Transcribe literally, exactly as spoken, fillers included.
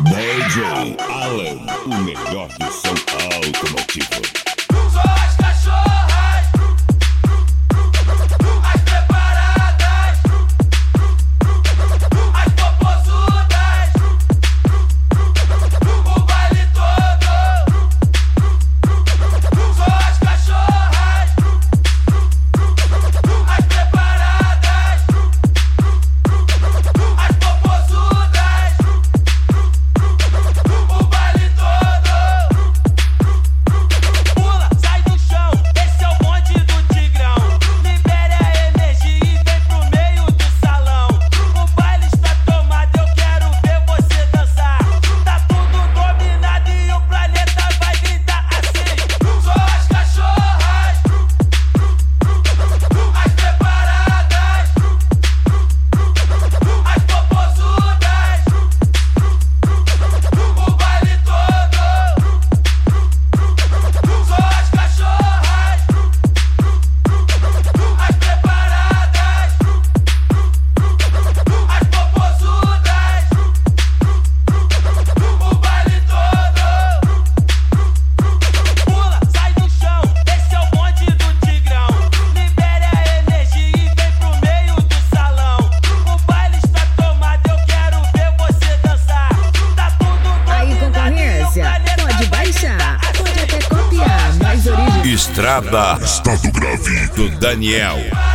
D J Alan, o melhor do som automotivo. Só as cachorras, as preparadas, as popozudas, o baile todo. Só as cachorras, as preparadas, as popozudas, o baile todo. Pula, sai do chão, esse é o bonde do Tigrão. Libere a energia e vem pro meio do salão. O baile está tomado, eu quero ver você dançar. Tá tudo dominado e o planeta vai gritar assim. Só as cachorras, as preparadas, as popozudas, o baile todo. Só as cachorras, as preparadas, as popozudas, o baile todo. Pula, sai do chão, esse é o bonde do Tigrão. Libere a energia e vem pro meio do salão. O baile está tomado, eu quero ver você dançar. Tá tudo Aí, dominado e o concorrência, planeta pode vai baixar, gritar pode assim. até copiar, mas origem. Estrada Estado Grave do Daniel.